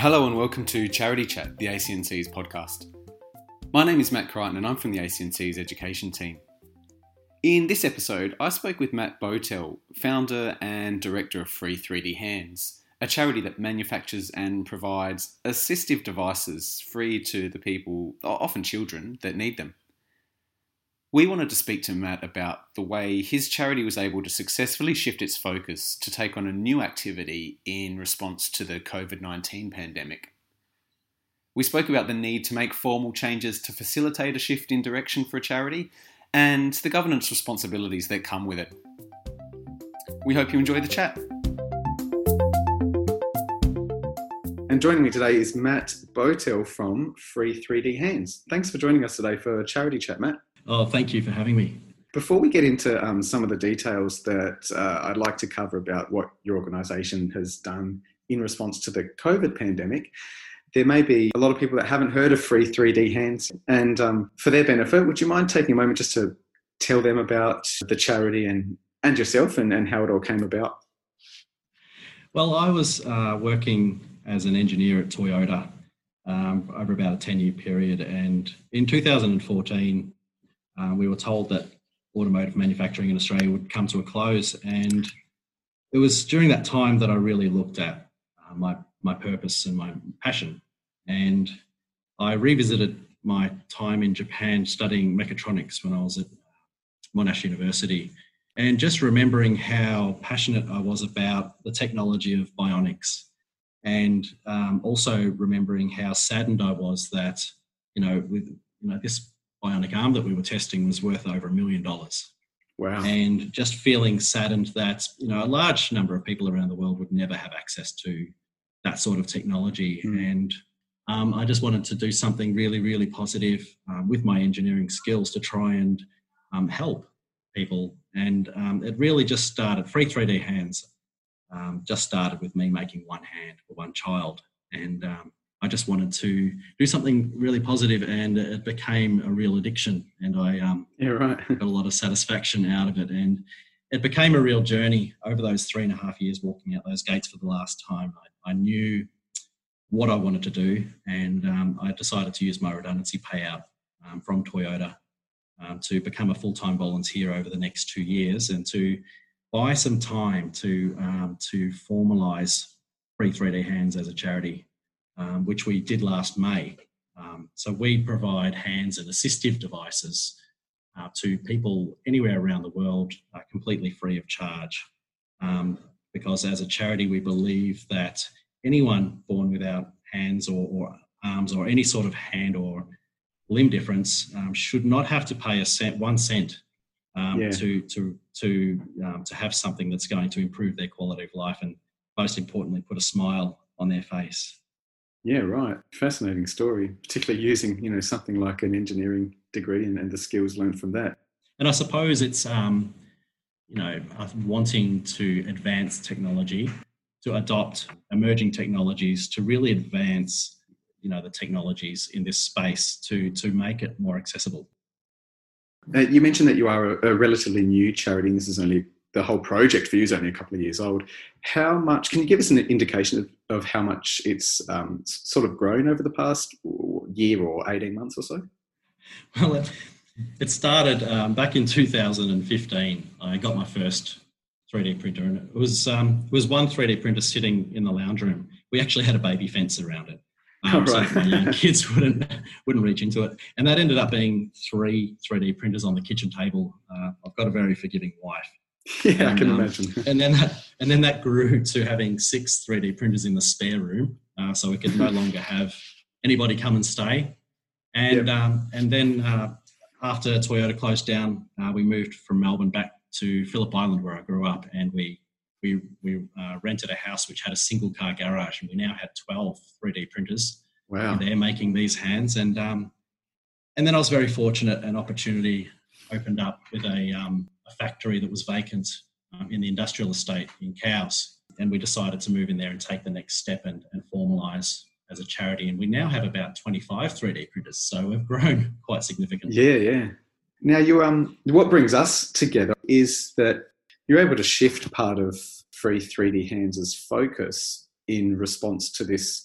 Hello and welcome to Charity Chat, the ACNC's podcast. My name is Matt Crichton and I'm from the ACNC's education team. In this episode, I spoke with Matt Botel, founder and director of Free 3D Hands, a charity that manufactures and provides assistive devices free to the people, often children, that need them. We wanted to speak to Matt about the way his charity was able to successfully shift its focus to take on a new activity in response to the COVID-19 pandemic. We spoke about the need to make formal changes to facilitate a shift in direction for a charity and the governance responsibilities that come with it. We hope you enjoy the chat. And joining me today is Matt Botel from Free 3D Hands. Thanks for joining us today for Charity Chat, Matt. Oh, thank you for having me. Before we get into some of the details that I'd like to cover about what your organisation has done in response to the COVID pandemic, there may be a lot of people that haven't heard of Free 3D Hands. And for their benefit, would you mind taking a moment just to tell them about the charity and yourself and how it all came about? Well, I was working as an engineer at Toyota over about a 10-year period. And in 2014, we were told that automotive manufacturing in Australia would come to a close, and it was during that time that I really looked at my purpose and my passion. And I revisited my time in Japan studying mechatronics when I was at Monash University, and just remembering how passionate I was about the technology of bionics, and also remembering how saddened I was that this bionic arm that we were testing was worth over $1 million. Wow. And just feeling saddened that, a large number of people around the world would never have access to that sort of technology. And I just wanted to do something really, really positive with my engineering skills to try and help people. And it really just started, Free 3D Hands just started with me making one hand for one child. And I just wanted to do something really positive, and it became a real addiction, and I got a lot of satisfaction out of it. And it became a real journey over those 3.5 years walking out those gates for the last time. I knew what I wanted to do, and I decided to use my redundancy payout from Toyota to become a full-time volunteer over the next 2 years and to buy some time to formalise Free 3D Hands as a charity. Which we did last May. So we provide hands and assistive devices to people anywhere around the world completely free of charge. Because as a charity, we believe that anyone born without hands or arms or any sort of hand or limb difference should not have to pay $1 cent to have something that's going to improve their quality of life and, most importantly, put a smile on their face. Yeah, right. Fascinating story, particularly using, something like an engineering degree and the skills learned from that. And I suppose it's, wanting to advance technology, to adopt emerging technologies, to really advance, the technologies in this space to make it more accessible. You mentioned that you are a relatively new charity, and this is only the whole project for you is only a couple of years old. How much, can you give us an indication of how much it's sort of grown over the past year or 18 months or so? Well, it started back in 2015. I got my first 3D printer, and it was one 3D printer sitting in the lounge room. We actually had a baby fence around it. Right. So my young kids wouldn't reach into it. And that ended up being 3 3D printers on the kitchen table. I've got a very forgiving wife. Yeah, I can imagine. And then that grew to having 6 3D printers in the spare room, so we could no longer have anybody come and stay. And then after Toyota closed down, we moved from Melbourne back to Phillip Island, where I grew up, and we rented a house which had a single car garage, and we now had 12 3D printers. Wow! And they're making these hands, and then I was very fortunate. An opportunity opened up with a factory that was vacant in the industrial estate in Cowes, and we decided to move in there and take the next step and formalise as a charity. And we now have about 25 3D printers, so we've grown quite significantly. Yeah. Now, what brings us together is that you're able to shift part of Free 3D Hands' focus in response to this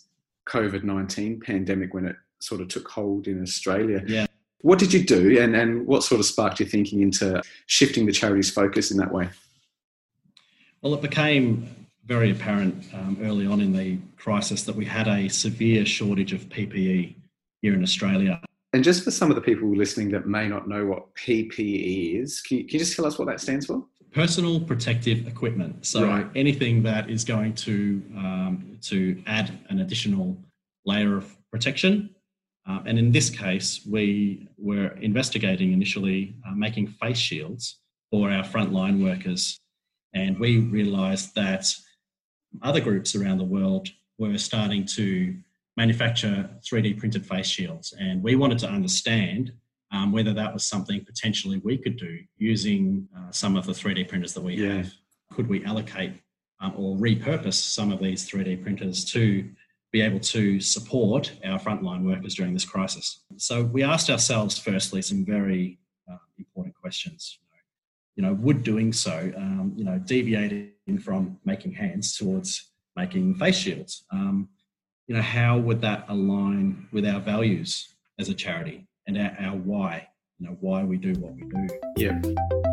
COVID-19 pandemic when it sort of took hold in Australia. Yeah. What did you do, and what sort of sparked your thinking into shifting the charity's focus in that way? Well, it became very apparent early on in the crisis that we had a severe shortage of PPE here in Australia. And just for some of the people listening that may not know what PPE is, can you just tell us what that stands for? Personal protective equipment. So anything that is going to add an additional layer of protection. And in this case, we were investigating initially making face shields for our frontline workers. And we realised that other groups around the world were starting to manufacture 3D printed face shields. And we wanted to understand whether that was something potentially we could do using some of the 3D printers that we have. Could we allocate or repurpose some of these 3D printers to be able to support our frontline workers during this crisis? So we asked ourselves, firstly, some very important questions. Would doing so, deviating from making hands towards making face shields, how would that align with our values as a charity and our why, why we do what we do? Yeah.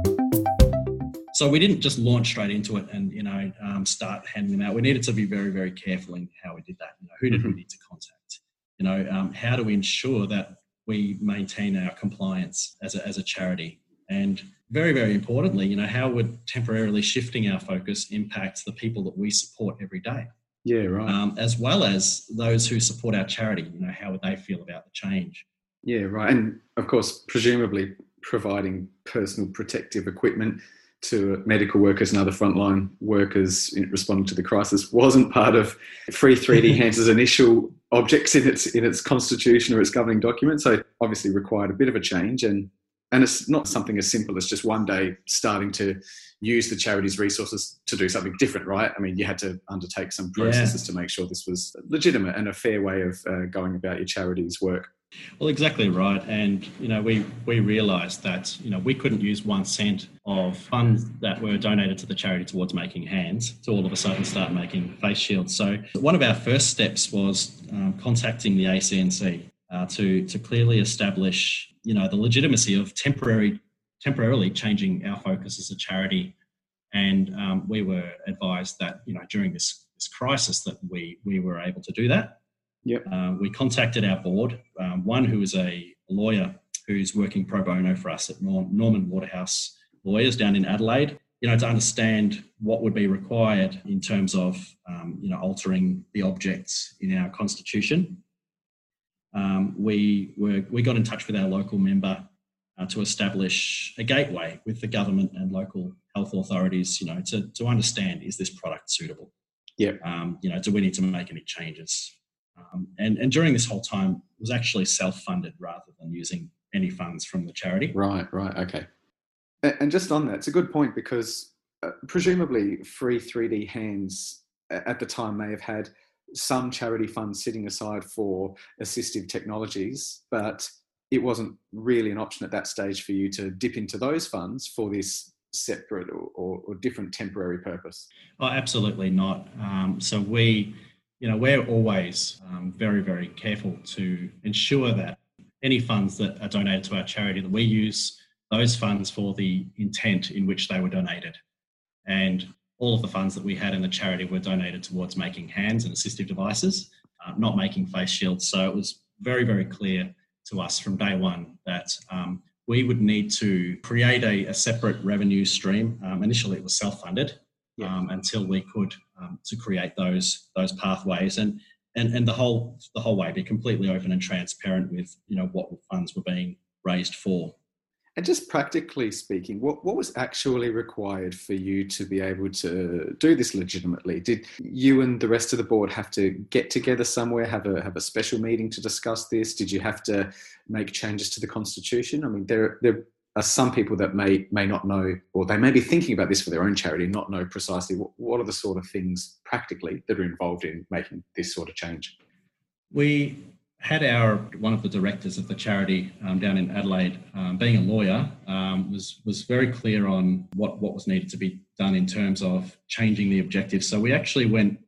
So we didn't just launch straight into it and, start handing them out. We needed to be very, very careful in how we did that. Who did we need to contact? How do we ensure that we maintain our compliance as a charity? And very, very importantly, how would temporarily shifting our focus impact the people that we support every day? Yeah, right. As well as those who support our charity, how would they feel about the change? Yeah, right. And of course, presumably providing personal protective equipment to medical workers and other frontline workers responding to the crisis wasn't part of Free 3D Hands' initial objects in its constitution or its governing document. So obviously required a bit of a change, and it's not something as simple as just one day starting to use the charity's resources to do something different, right? I mean, you had to undertake some processes to make sure this was legitimate and a fair way of going about your charity's work. Well, exactly right. And, we realised that, we couldn't use 1 cent of funds that were donated to the charity towards making hands to all of a sudden start making face shields. So one of our first steps was contacting the ACNC to clearly establish, the legitimacy of temporarily changing our focus as a charity. And we were advised that, during this crisis that we were able to do that. Yep. We contacted our board, one who is a lawyer who's working pro bono for us at Norman Waterhouse Lawyers down in Adelaide, to understand what would be required in terms of, altering the objects in our constitution. We got in touch with our local member to establish a gateway with the government and local health authorities, to understand, is this product suitable? Yeah. Do we need to make any changes? And during this whole time, it was actually self-funded rather than using any funds from the charity. Right, okay. And just on that, it's a good point because presumably Free 3D Hands at the time may have had some charity funds sitting aside for assistive technologies, but it wasn't really an option at that stage for you to dip into those funds for this separate or different temporary purpose. Oh, absolutely not. So we're always very, very careful to ensure that any funds that are donated to our charity, that we use those funds for the intent in which they were donated. And all of the funds that we had in the charity were donated towards making hands and assistive devices, not making face shields. So it was very, very clear to us from day one that we would need to create a separate revenue stream. Initially, it was self-funded. Until we could to create those pathways and the whole way be completely open and transparent with what funds were being raised for. And just practically speaking, what was actually required for you to be able to do this legitimately? Did you and the rest of the board have to get together somewhere, have a special meeting to discuss this? Did you have to make changes to the constitution? I mean, there are some people that may not know, or they may be thinking about this for their own charity, not know precisely what are the sort of things practically that are involved in making this sort of change. We had one of the directors of the charity down in Adelaide, being a lawyer, was very clear on what was needed to be done in terms of changing the objectives. So we actually went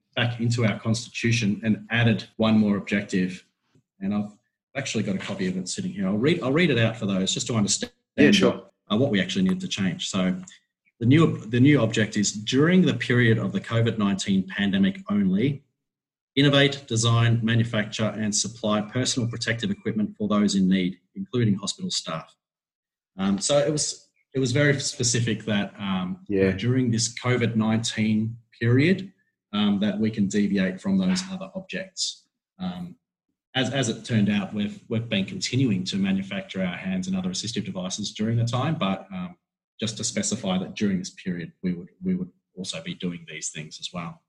back into our constitution and added one more objective. And I've actually got a copy of it sitting here. I'll read it out for those just to understand what we actually needed to change. So the new object is: during the period of the COVID-19 pandemic only, innovate, design, manufacture and supply personal protective equipment for those in need, including hospital staff. So it was very specific that during this COVID-19 period that we can deviate from those other objects. As it turned out, we've been continuing to manufacture our hands and other assistive devices during the time, but just to specify that during this period we would also be doing these things as well.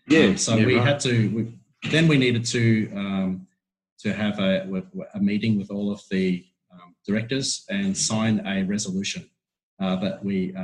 We needed to have a meeting with all of the directors and sign a resolution that we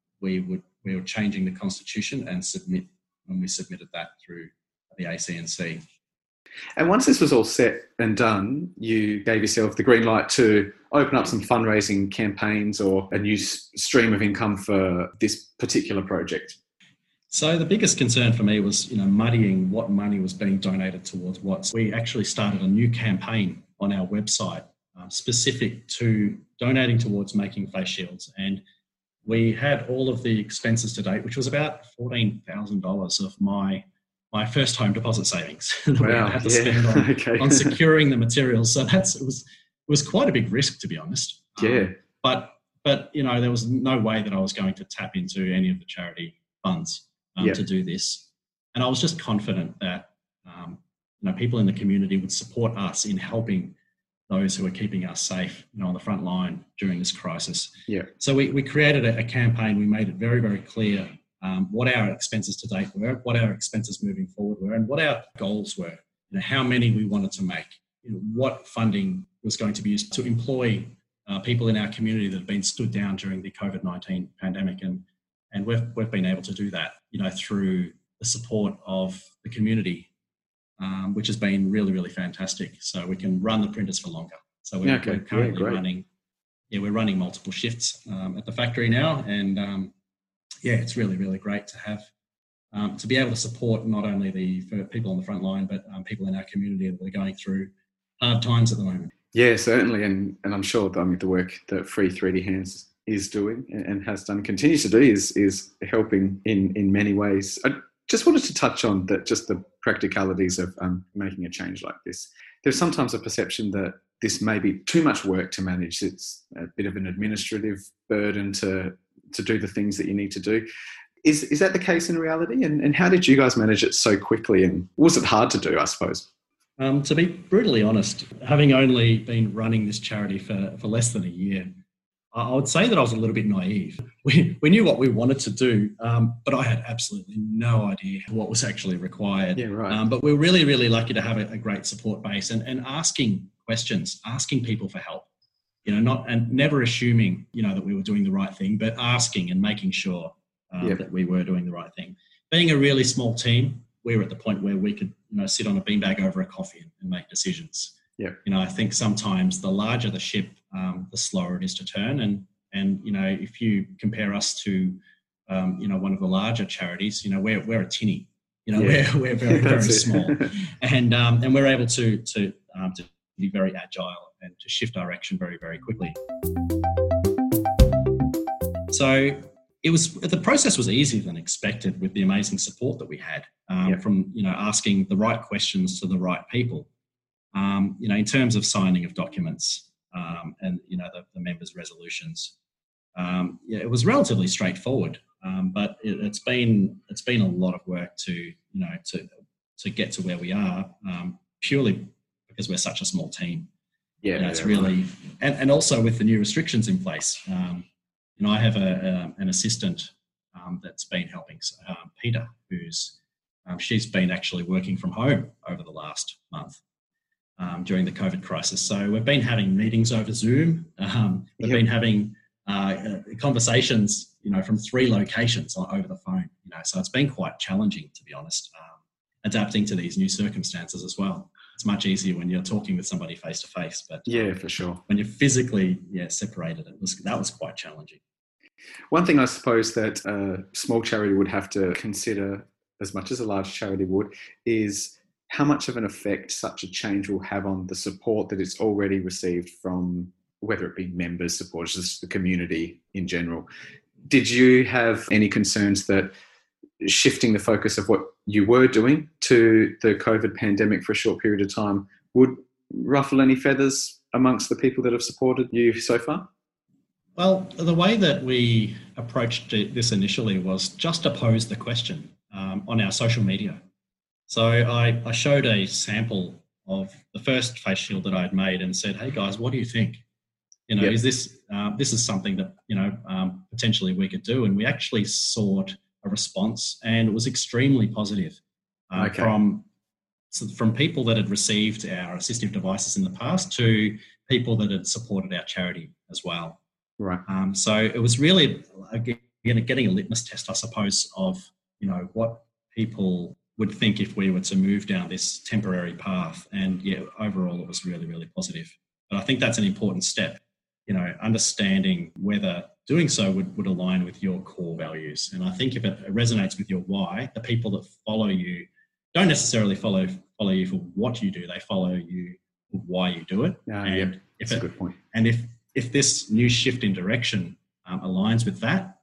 were changing the constitution and submit. When we submitted that through the ACNC. And once this was all set and done, you gave yourself the green light to open up some fundraising campaigns or a new stream of income for this particular project. So the biggest concern for me was, muddying what money was being donated towards what. We actually started a new campaign on our website specific to donating towards making face shields. And we had all of the expenses to date, which was about $14,000 of my first home deposit savings that we had to spend on securing the materials. So it was quite a big risk, to be honest. Yeah. But there was no way that I was going to tap into any of the charity funds to do this. And I was just confident that people in the community would support us in helping those who are keeping us safe, on the front line during this crisis. Yeah. So we created a campaign. We made it very, very clear what our expenses to date were, what our expenses moving forward were, and what our goals were. How many we wanted to make. What funding was going to be used to employ people in our community that have been stood down during the COVID-19 pandemic, and we've been able to do that, through the support of the community. Which has been really, really fantastic. So we can run the printers for longer. So we're currently running multiple shifts at the factory now, and it's really, really great to have to be able to support not only the people on the front line, but people in our community that are going through hard times at the moment. Yeah, certainly, and I'm sure that the work that Free 3D Hands is doing and has done, continues to do, is helping in many ways. Just wanted to touch on that, just the practicalities of making a change like this. There's sometimes a perception that this may be too much work to manage. It's a bit of an administrative burden to do the things that you need to do. Is that the case in reality? And how did you guys manage it so quickly? And was it hard to do, I suppose? To be brutally honest, having only been running this charity for less than a year, I would say that I was a little bit naive. We knew what we wanted to do, but I had absolutely no idea what was actually required. Yeah, right. But we're really, really lucky to have a great support base and asking questions, asking people for help. Never assuming, that we were doing the right thing, but asking and making sure that we were doing the right thing. Being a really small team, we were at the point where we could, sit on a beanbag over a coffee and make decisions. Yeah. I think sometimes the larger the ship, the slower it is to turn. And if you compare us to, one of the larger charities, we're a tinny. We're very, very small, and we're able to be very agile and to shift direction very, very quickly. So the process was easier than expected with the amazing support that we had from asking the right questions to the right people. In terms of signing of documents and the members' resolutions, it was relatively straightforward. But it's been a lot of work to get to where we are, purely because we're such a small team. Yeah, it's really and also with the new restrictions in place. I have an assistant that's been helping, Peter, who's she's been actually working from home over the last month. During the COVID crisis. So we've been having meetings over Zoom. We've been having conversations, from 3 locations over the phone. So it's been quite challenging, to be honest, adapting to these new circumstances as well. It's much easier when you're talking with somebody face to face, but for sure. When you're physically separated, that was quite challenging. One thing I suppose that a small charity would have to consider as much as a large charity would, is how much of an effect such a change will have on the support that it's already received from, whether it be members, supporters, just the community in general. Did you have any concerns that shifting the focus of what you were doing to the COVID pandemic for a short period of time would ruffle any feathers amongst the people that have supported you so far? Well, the way that we approached this initially was just to pose the question on our social media. So I showed a sample of the first face shield that I had made and said, "Hey guys, what do you think? Yep. Is this this is something that potentially we could do?" And we actually sought a response, and it was extremely positive from people that had received our assistive devices in the past to people that had supported our charity as well. Right. So it was really getting a litmus test, I suppose, of what people would think if we were to move down this temporary path. And yeah, overall, it was really, really positive. But I think that's an important step. Understanding whether doing so would align with your core values. And I think if it resonates with your why, the people that follow you don't necessarily follow you for what you do; they follow you for why you do it. That's a good point. And if this new shift in direction aligns with that,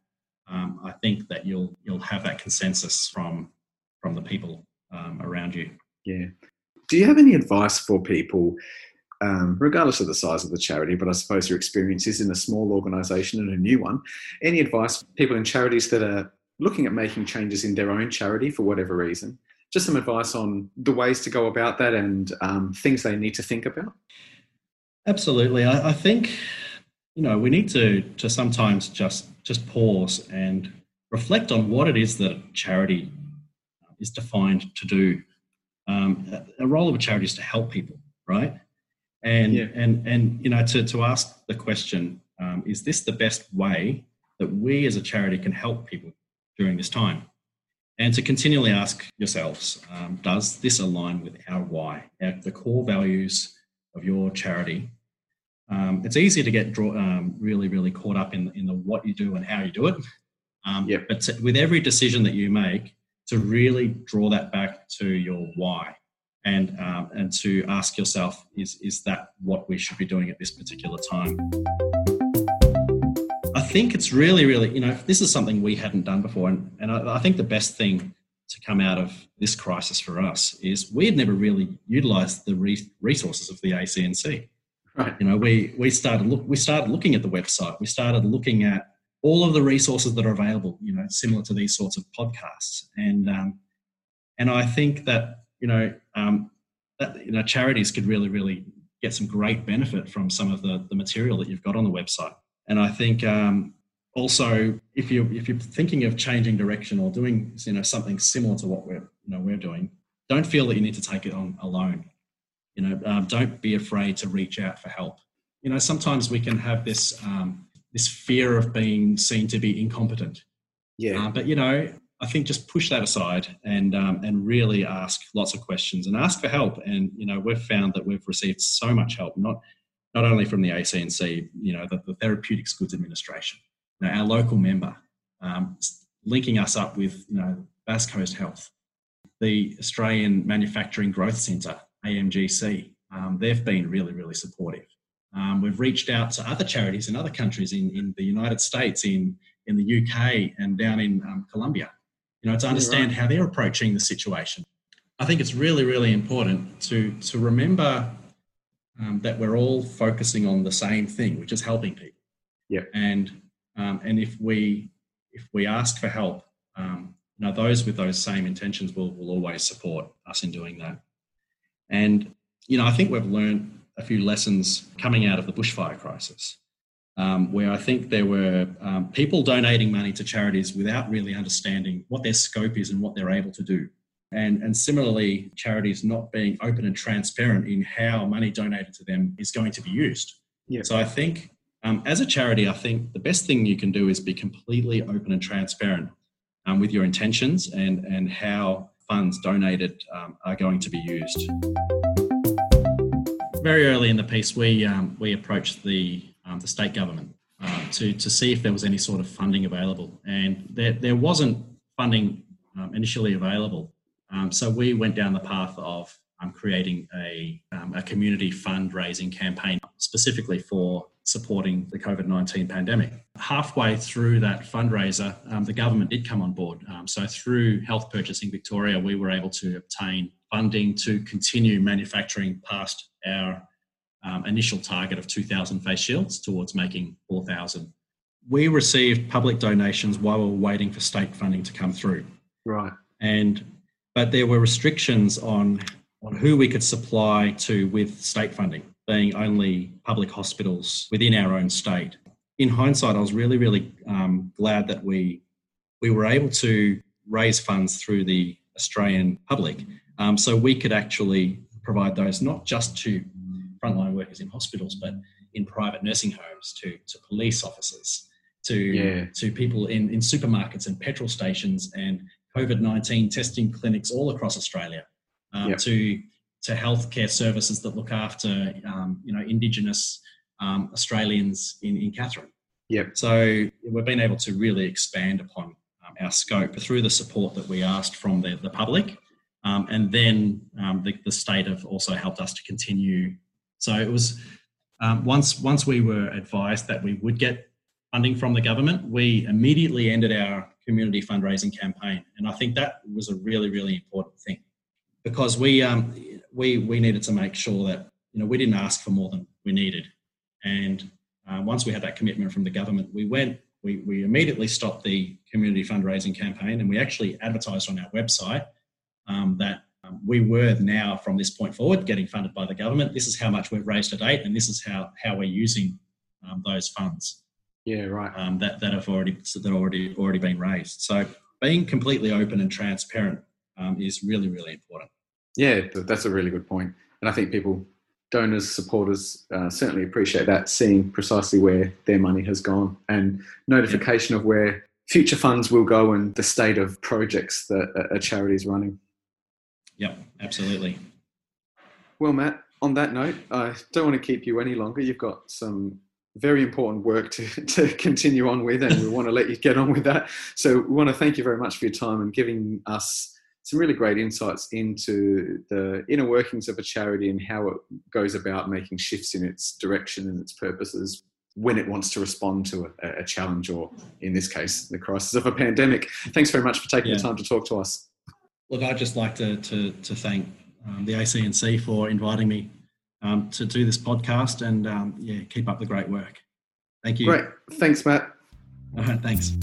I think that you'll have that consensus from the people around you. Yeah. Do you have any advice for people, regardless of the size of the charity, but I suppose your experience is in a small organisation and a new one, any advice for people in charities that are looking at making changes in their own charity for whatever reason? Just some advice on the ways to go about that and things they need to think about? Absolutely. I think, we need to sometimes just pause and reflect on what it is that a charity is defined to do. A role of a charity is to help people, right? And to ask the question, is this the best way that we as a charity can help people during this time? And to continually ask yourselves, does this align with our why, the core values of your charity? It's easy to get really, really caught up in the what you do and how you do it. But with every decision that you make, to really draw that back to your why, and to ask yourself, is that what we should be doing at this particular time? I think it's really, really, this is something we hadn't done before. And I think the best thing to come out of this crisis for us is we had never really utilised the resources of the ACNC. Right. We started looking at the website. We started looking at all of the resources that are available, similar to these sorts of podcasts. And I think that, charities could really, really get some great benefit from some of the material that you've got on the website. And I think also, if you're thinking of changing direction or doing something similar to what we're doing, don't feel that you need to take it on alone. Don't be afraid to reach out for help. Sometimes we can have this fear of being seen to be incompetent. Yeah. But I think just push that aside and really ask lots of questions and ask for help. And we've found that we've received so much help, not only from the ACNC, the Therapeutics Goods Administration, our local member, linking us up with Basque Coast Health, the Australian Manufacturing Growth Centre, AMGC. They've been really, really supportive. We've reached out to other charities in other countries, in the United States, in the UK, and down in Colombia, to understand how they're approaching the situation. I think it's really, really important to remember that we're all focusing on the same thing, which is helping people. Yeah. And if we ask for help, those with those same intentions will always support us in doing that. And I think we've learned a few lessons coming out of the bushfire crisis, where I think there were people donating money to charities without really understanding what their scope is and what they're able to do. And similarly, charities not being open and transparent in how money donated to them is going to be used. Yeah. So I think as a charity, I think the best thing you can do is be completely open and transparent with your intentions and how funds donated are going to be used. Very early in the piece, we approached the state government to see if there was any sort of funding available, and there wasn't funding initially available. So we went down the path of creating a community fundraising campaign specifically for supporting the COVID-19 pandemic. Halfway through that fundraiser, the government did come on board. So through Health Purchasing Victoria, we were able to obtain funding to continue manufacturing past our initial target of 2,000 face shields towards making 4,000. We received public donations while we were waiting for state funding to come through. Right. But there were restrictions on who we could supply to with state funding, being only public hospitals within our own state. In hindsight, I was really, really glad that we were able to raise funds through the Australian public, so we could actually provide those not just to frontline workers in hospitals, but in private nursing homes, to police officers, to people in supermarkets and petrol stations and COVID-19 testing clinics all across Australia, to healthcare services that look after Indigenous Australians in Katherine. Yep. So we've been able to really expand upon our scope through the support that we asked from the public, and then the state have also helped us to continue. So it was once we were advised that we would get funding from the government, we immediately ended our community fundraising campaign, and I think that was a really, really important thing, because we needed to make sure that we didn't ask for more than we needed, and once we had that commitment from the government, we immediately stopped the community fundraising campaign, and we actually advertised on our website that we were now, from this point forward, getting funded by the government. This is how much we've raised to date, and this is how we're using those funds. Yeah, right. That have already been raised. So being completely open and transparent is really, really important. Yeah, that's a really good point. And I think people, donors, supporters, certainly appreciate that, seeing precisely where their money has gone and notification of where future funds will go and the state of projects that a charity is running. Yep, absolutely. Well, Matt, on that note, I don't want to keep you any longer. You've got some very important work to continue on with, and we want to let you get on with that. So we want to thank you very much for your time and giving us some really great insights into the inner workings of a charity and how it goes about making shifts in its direction and its purposes when it wants to respond to a challenge, or in this case, the crisis of a pandemic. Thanks very much for taking the time to talk to us. Look, I'd just like to thank the ACNC for inviting me to do this podcast, and keep up the great work. Thank you. Great. Thanks, Matt. Thanks.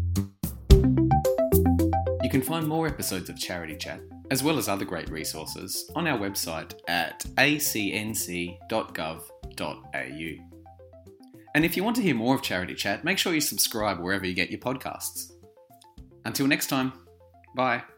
You can find more episodes of Charity Chat, as well as other great resources, on our website at acnc.gov.au. And if you want to hear more of Charity Chat, make sure you subscribe wherever you get your podcasts. Until next time, bye.